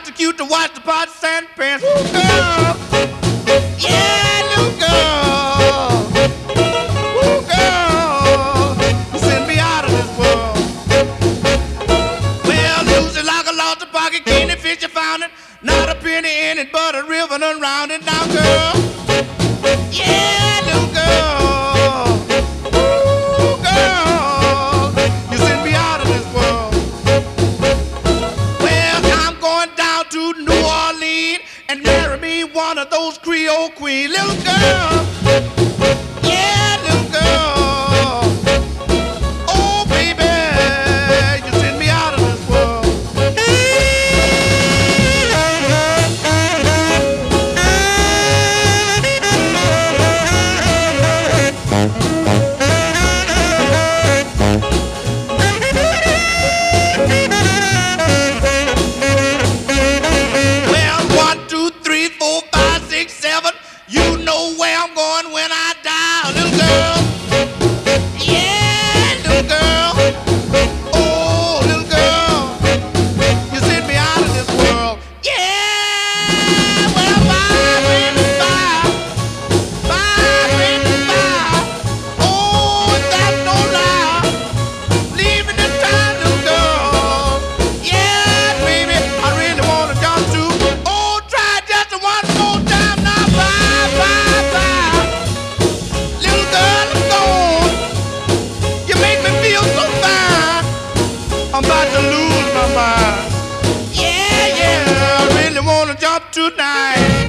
too cute to watch the partisan pants. Ooh, girl. Yeah, little girl. Ooh, girl. You send me out of this world. Well, lose it like a lost pocket, candy fish you found it. Not a penny in it, but a river around it. Now, girl. Yeah, little girl. Ooh, girl. You send me out of this world. Well, I'm going down to New Orleans and marry me one of those Creole queens. Little girl. Yeah, little girl. Oh, baby, you send me out of this world. Well, 1, 2, 3, 4, 5, 6, 7. You know where I'm going when I die, little girl. Yeah, little girl. Oh, little girl. You sent me out of this world. Yeah, well, bye, baby, bye. Bye, baby, bye. Oh, that's no lie. Leaving this time, little girl. Yeah, baby, I really wanna jump to. Oh, try just one more time now. Bye, bye, bye. Little girl, I'm gone. You make me feel so fine. I'm about to lose my mind. Yeah, yeah, I really wanna jump tonight.